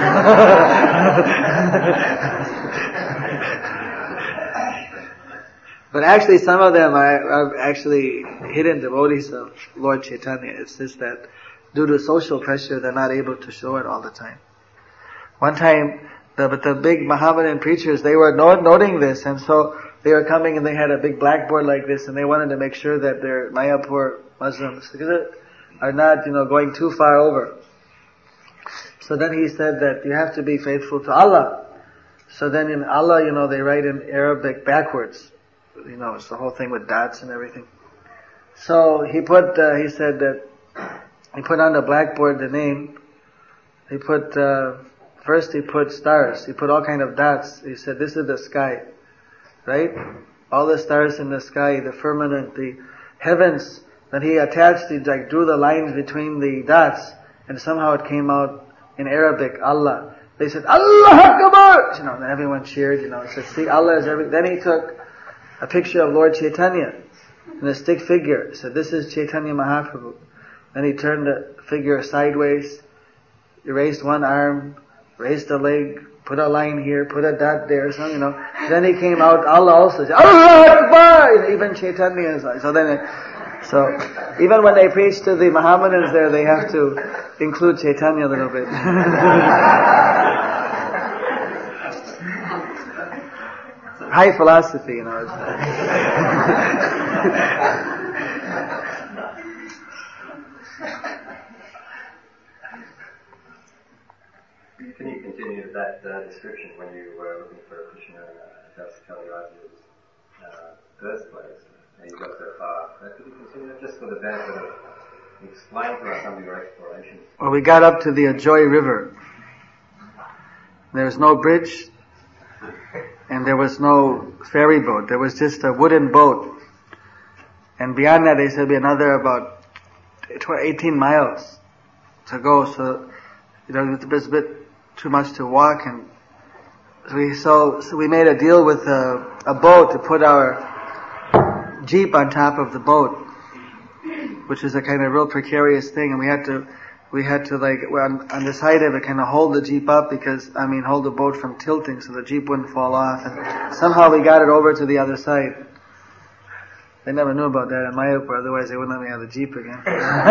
But actually some of them are, are actually hidden devotees of Lord Chaitanya. It's just that due to social pressure they're not able to show it all the time. One time, the, but the big Mohammedan preachers, they were not noting this, and so they were coming and they had a big blackboard like this, and they wanted to make sure that their Mayapur Muslims are not, you know, going too far over. So then he said that you have to be faithful to Allah. So then in Allah, you know, they write in Arabic backwards. You know, it's the whole thing with dots and everything. So he put, uh, he said that, he put on the blackboard the name. He put, uh, first he put stars. He put all kind of dots. He said, this is the sky. Right? All the stars in the sky, the firmament, the heavens. Then he attached, he like drew the lines between the dots, and somehow it came out in Arabic, Allah. They said, Allah Akbar! You know, and everyone cheered, you know, said, see, Allah is everything. Then he took a picture of Lord Chaitanya in a stick figure. He said, this is Chaitanya Mahaprabhu. Then he turned the figure sideways, erased one arm, raised a leg, put a line here, put a dot there, so, you know. Then he came out, Allah also said, Allah Akbar! Even Chaitanya is like, so then it, so, even when they preach to the Mohammedans there, they have to include Chaitanya a little bit. High philosophy, you know. Can you continue that uh, description when you were looking for Krishna Das Kaliraja's uh, birthplace? And you got so far. Uh, could you continue just for the benefit of explain to us some of your explorations? Well, we got up to the Ajoy River. There was no bridge, and there was no ferry boat. There was just a wooden boat. And beyond that, they said be another about eighteen miles to go. So, you know, it was a bit too much to walk, and so we so, so we made a deal with a, a boat to put our jeep on top of the boat, which is a kind of real precarious thing, and we had to, we had to like, on, on the side of it kind of hold the jeep up because, I mean, hold the boat from tilting so the jeep wouldn't fall off, and somehow we got it over to the other side. They never knew about that in Mayapur, otherwise they wouldn't let me have the jeep again.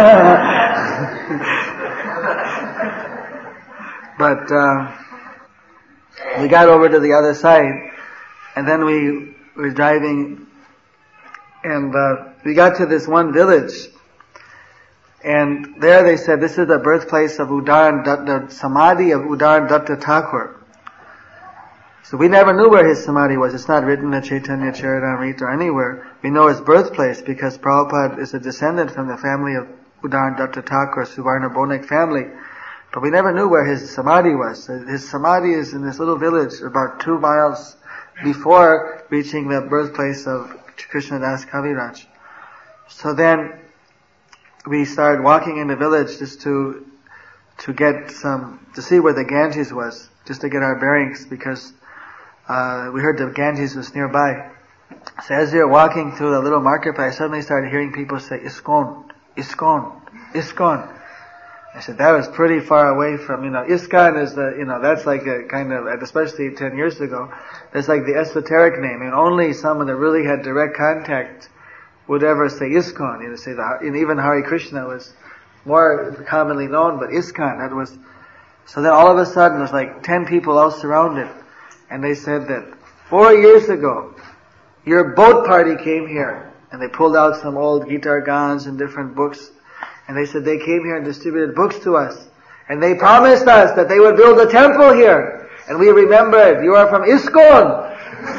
But, uh, we got over to the other side, and then we were driving, and uh, we got to this one village, and there they said this is the birthplace of Udaran Datta, the Samadhi of Udaran Datta Thakur. So we never knew where his Samadhi was. It's not written in Chaitanya Charitamrita or anywhere. We know his birthplace because Prabhupada is a descendant from the family of Udaran Datta Thakur, Suvarna Bonik family. But we never knew where his samadhi was. His samadhi is in this little village about two miles before reaching the birthplace of Krishna Das Kaviraj. So then we started walking in the village just to to get some, to see where the Ganges was, just to get our bearings, because uh, we heard the Ganges was nearby. So as we were walking through the little marketplace, I suddenly started hearing people say, ISKCON, ISKCON, ISKCON. I said, that was pretty far away from, you know, ISKCON is the, you know, that's like a kind of, especially ten years ago, that's like the esoteric name, and only someone that really had direct contact would ever say ISKCON. You know, say the, and even Hare Krishna was more commonly known, but ISKCON, that was, so then all of a sudden there's like ten people all surrounded, and they said that four years ago, your boat party came here, and they pulled out some old Gita Gans and different books, and they said they came here and distributed books to us, and they promised us that they would build a temple here, and we remembered, you are from ISKCON.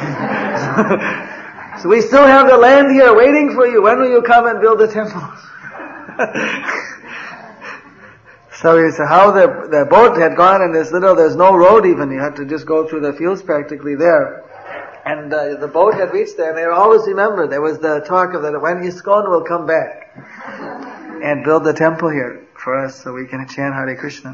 So we still have the land here waiting for you. When will you come and build a temple? So he said how the, the boat had gone in this little, there's no road even, you had to just go through the fields practically there. And uh, the boat had reached there, and they always remember, there was the talk of that when ISKCON will come back and build the temple here for us so we can chant Hare Krishna.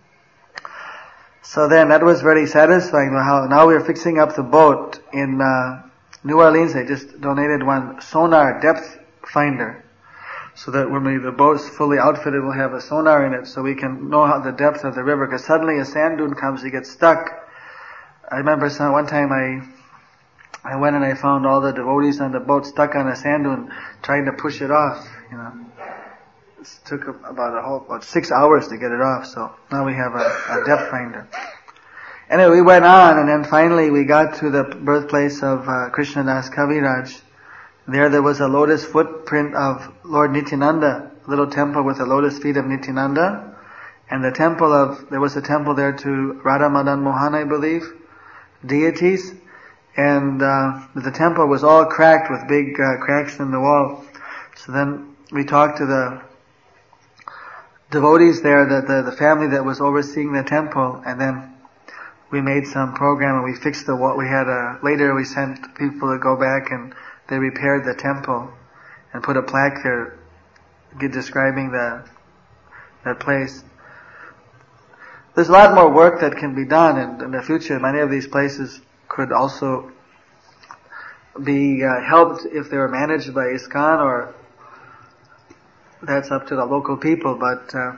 So then that was very satisfying. How now we're fixing up the boat in uh, New Orleans. They just donated one sonar depth finder, so that when we, the boat's fully outfitted, we'll have a sonar in it so we can know how the depth of the river, because suddenly a sand dune comes, you get stuck. I remember some, one time I I went and I found all the devotees on the boat stuck on a sand dune trying to push it off, you know. It took about a whole, about six hours to get it off, so now we have a, a depth finder. Anyway, we went on, and then finally we got to the birthplace of uh, Krishna Das Kaviraj. There there was a lotus footprint of Lord Nityananda, a little temple with the lotus feet of Nityananda, and the temple of, there was a temple there to Radha Madan Mohan, I believe, deities, and uh, the temple was all cracked with big uh, cracks in the wall. So then we talked to the devotees there, the, the, the family that was overseeing the temple, and then we made some program and we fixed the wall. We had a, later we sent people to go back and they repaired the temple and put a plaque there describing the that place. There's a lot more work that can be done, and in the future many of these places could also be uh, helped if they were managed by ISKCON, or that's up to the local people, but uh,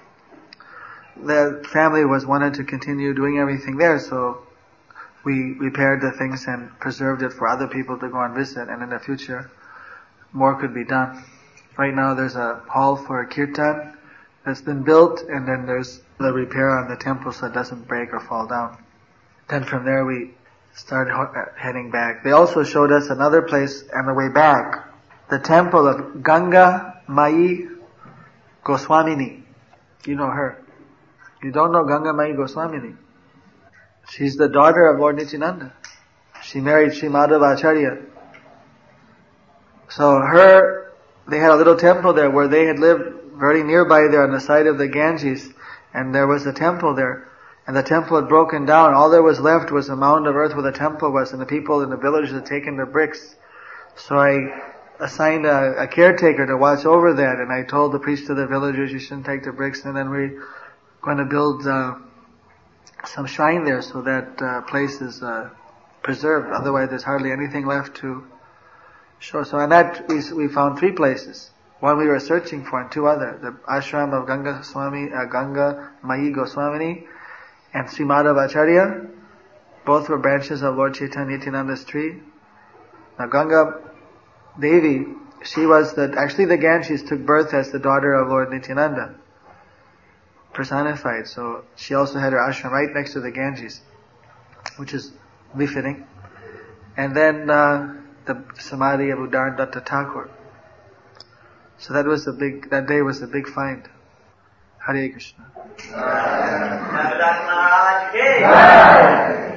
the family was wanted to continue doing everything there, so we repaired the things and preserved it for other people to go and visit, and in the future more could be done. Right now there's a hall for a kirtan that's been built, and then there's the repair on the temple so it doesn't break or fall down. Then from there we started heading back. They also showed us another place on the way back, the temple of Ganga Mai Goswamini. You know her. You don't know Ganga Mai Goswamini? She's the daughter of Lord Nityananda. She married Sri Madhava Acharya. So her, they had a little temple there where they had lived very nearby there on the side of the Ganges, and there was a temple there. And the temple had broken down. All there was left was a mound of earth where the temple was, and the people in the village had taken the bricks. So I assigned a, a caretaker to watch over that, and I told the priest of the villagers, you shouldn't take the bricks, and then we're going to build uh, some shrine there so that uh, place is uh, preserved. Otherwise there's hardly anything left to show. So on that we, we found three places. One we were searching for, and two other. The ashram of Ganga Swami, uh, Ganga Mai Goswamini, and Sri Madhava Acharya. Both were branches of Lord Chaitanya Nityananda's tree. Now Ganga Devi, she was the, actually the Ganges took birth as the daughter of Lord Nityananda, personified. So she also had her ashram right next to the Ganges, which is befitting. And then uh, the Samadhi of Udaran Datta Thakur. So that was the big, that day was the big find. Hare Krishna.